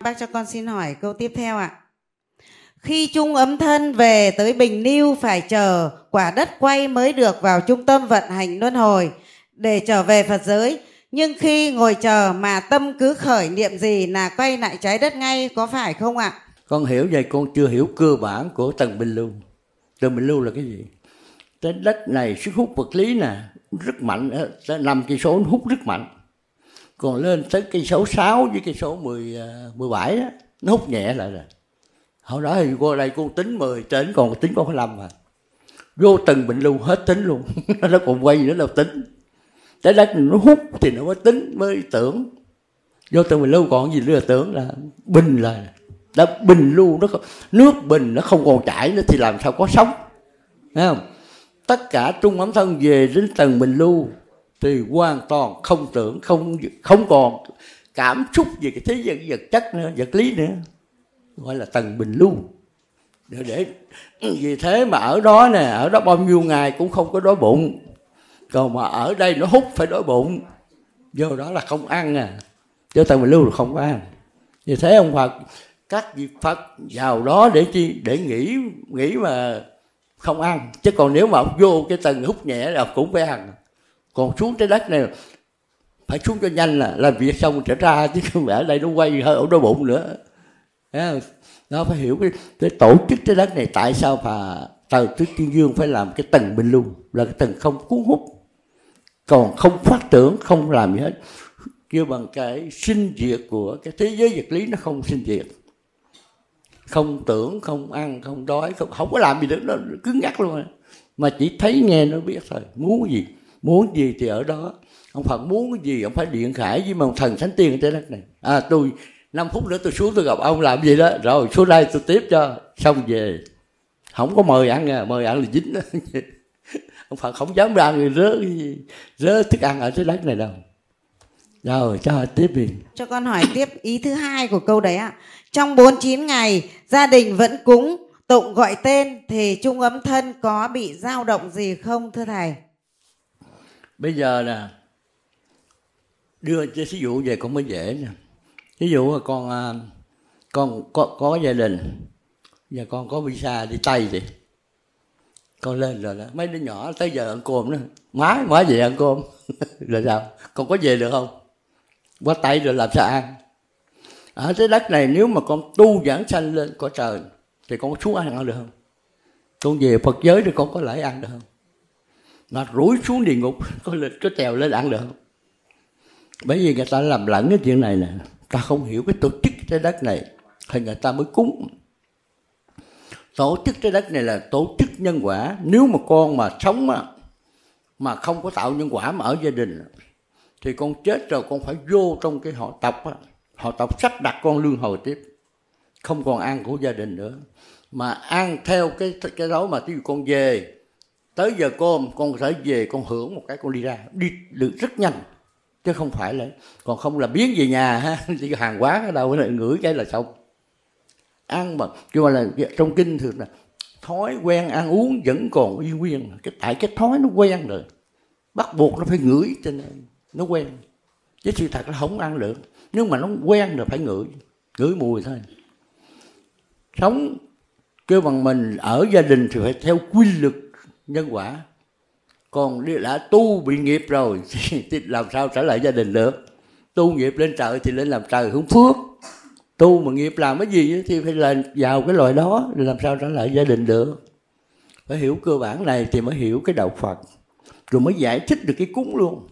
Bác cho con xin hỏi câu tiếp theo ạ. Khi chung ấm thân về tới Bình Liêu phải chờ quả đất quay mới được vào trung tâm vận hành luân hồi để trở về Phật giới. Nhưng khi ngồi chờ mà tâm cứ khởi niệm gì là quay lại trái đất ngay, có phải không ạ? Con hiểu vậy, con chưa hiểu cơ bản của tầng Bình Lưu. Tầng Bình Lưu là cái gì? Trái đất này sức hút vật lý nè rất mạnh, 5 cây số nó hút rất mạnh. Còn lên tới cây số 6 với cây số 17 đó, nó hút nhẹ lại rồi. Hồi đó thì cô đây cô tính 10 trên, còn tính con có 5 mà. Vô tầng Bình Lưu hết tính luôn. Nó còn quay nữa đâu tính. Trái đất nó hút thì nó mới tính, mới tưởng. Vô tầng Bình Lưu còn gì nữa là tưởng là bình là đã bình lưu, nó nước bình nó không còn chảy nữa thì làm sao có sống. Thấy không? Tất cả trung ấm thân về đến tầng Bình Lưu thì hoàn toàn không tưởng, không còn cảm xúc về cái thế giới vật chất nữa, vật lý nữa, gọi là tầng Bình Lưu. Vì thế mà ở đó nè, ở đó bao nhiêu ngày cũng không có đói bụng, còn mà ở đây nó hút phải đói bụng, vô đó là không ăn à, cho tầng Bình Lưu là không có ăn. Vì thế ông Phật, các vị Phật vào đó để chi? Để nghĩ mà không ăn, chứ còn nếu mà ông vô cái tầng hút nhẹ là cũng phải ăn. Còn xuống trái đất này phải xuống cho nhanh, là làm việc xong trở ra, chứ không phải ở đây nó quay hơi ở đói bụng nữa. Nó phải hiểu cái tổ chức trái đất này tại sao mà Trời Tứ Thiên Dương phải làm cái tầng Bình Lưu, là cái tầng không cuốn hút, còn không phát tưởng, không làm gì hết. Kêu bằng cái sinh diệt của cái thế giới vật lý, nó không sinh diệt, không tưởng, không ăn, không đói, không có làm gì nữa, nó cứng ngắc luôn. Mà chỉ thấy nghe nó biết thôi. Muốn gì thì ở đó. Ông Phật muốn cái gì ông phải điện khải với ông thần thánh tiên ở trái đất này. Tôi 5 phút nữa tôi xuống tôi gặp ông làm gì đó, rồi xuống đây tôi tiếp cho, xong về. Không có mời ăn à, mời ăn là dính đó. Ông Phật không dám ra người rớ thức ăn ở trái đất này đâu. Rồi cho hỏi tiếp đi. Cho con hỏi tiếp ý thứ hai của câu đấy ạ. Trong 49 ngày gia đình vẫn cúng tụng gọi tên thì chung ấm thân có bị dao động gì không thưa thầy? Bây giờ nè, đưa cho ví dụ về cũng mới dễ nè. Ví dụ là con có gia đình và con có visa đi Tây thì con lên rồi đó, mấy đứa nhỏ tới giờ ăn cơm đó, má về ăn cơm rồi sao? Con có về được không? Qua Tây rồi làm sao ăn? Ở trái đất này nếu mà con tu giảng sanh lên cõi trời thì con có xuống ăn được không? Con về Phật giới thì con có lại ăn được không? Mà rủi xuống địa ngục có trèo lên ăn được không? Bởi vì người ta làm lẫn cái chuyện này nè, ta không hiểu cái tổ chức trái đất này thì người ta mới cúng. Tổ chức trái đất này là tổ chức nhân quả. Nếu mà con mà sống mà không có tạo nhân quả mà ở gia đình thì con chết rồi con phải vô trong cái họ tộc á. Họ tộc sắp đặt con luân hồi tiếp, không còn ăn của gia đình nữa, mà ăn theo cái đó. Mà ví dụ con về tới giờ cơm con phải về, con hưởng một cái con đi ra, đi được rất nhanh, chứ không phải là còn không là biến về nhà ha, chỉ hàng quán ở đâu ngửi cái là xong. Ăn mà nhưng mà là trong kinh thường là thói quen ăn uống vẫn còn y nguyên, tại cái thói nó quen rồi, bắt buộc nó phải ngửi cho nên nó quen, chứ sự thật là không ăn được. Nhưng mà nó quen rồi phải ngửi mùi thôi. Sống kêu bằng mình ở gia đình thì phải theo quy luật nhân quả. Còn đã tu bị nghiệp rồi thì làm sao trở lại gia đình được? Tu nghiệp lên trời thì lên làm trời hưởng phước. Tu mà nghiệp làm cái gì thì phải là vào cái loại đó, làm sao trở lại gia đình được? Phải hiểu cơ bản này thì mới hiểu cái đạo Phật, rồi mới giải thích được cái cúng luôn.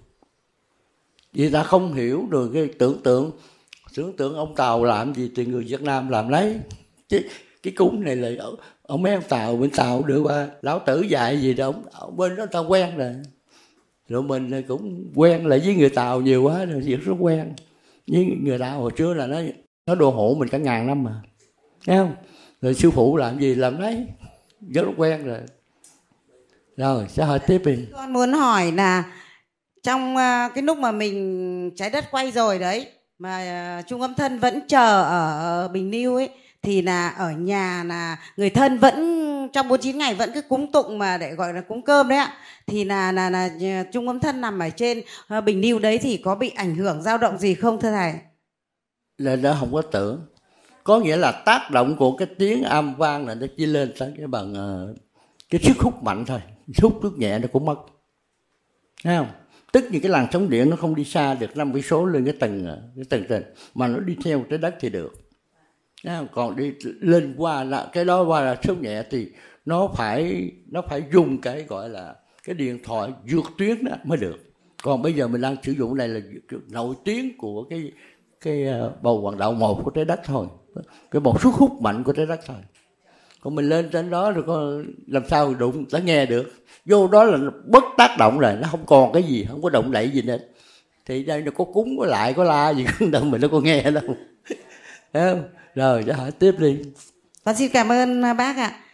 Vì ta không hiểu được cái tưởng tượng ông Tàu làm gì thì người Việt Nam làm lấy. Chứ cái cúng này là ở mấy ông Tàu, bên Tàu được qua lão tử dạy gì đâu, ở bên đó ta quen rồi. Rồi mình cũng quen lại với người Tàu nhiều quá rồi, việc rất quen. Với người Tàu hồi trước là nó đô hộ mình cả ngàn năm mà, thấy không? Rồi sư phụ làm gì làm đấy, rất quen rồi. Rồi sẽ hỏi tiếp đi. Con muốn hỏi là trong cái lúc mà mình trái đất quay rồi đấy, mà chung âm thân vẫn chờ ở Bình Liêu ấy, thì là ở nhà là người thân vẫn trong 49 ngày vẫn cứ cúng tụng mà để gọi là cúng cơm đấy ạ, thì là chung âm thân nằm ở trên Bình Liêu đấy thì có bị ảnh hưởng dao động gì không thưa thầy? Là đó không có tưởng. Có nghĩa là tác động của cái tiếng âm vang là nó chỉ lên tới cái bằng cái sức hút mạnh thôi, hút nước nhẹ nó cũng mất. Thấy không? Tức như cái làn sóng điện nó không đi xa được 5 cây số lên cái tầng trên, mà nó đi theo trái đất thì được. Thấy không? Còn đi lên qua là cái đó qua là sóng nhẹ thì nó phải dùng cái gọi là cái điện thoại vượt tuyến đó mới được. Còn bây giờ mình đang sử dụng này là nội tuyến của cái bầu vận động một của trái đất thôi, cái một sức hút mạnh của trái đất thôi. Còn mình lên trên đó rồi có làm sao đụng đã nghe được, vô đó là bất tác động rồi, nó không còn cái gì, không có động đậy gì nữa. Thì đây nó có cúng có lại có la gì cũng đâu mình nó có nghe đâu. Rồi cho hỏi tiếp đi. Con xin cảm ơn bác ạ.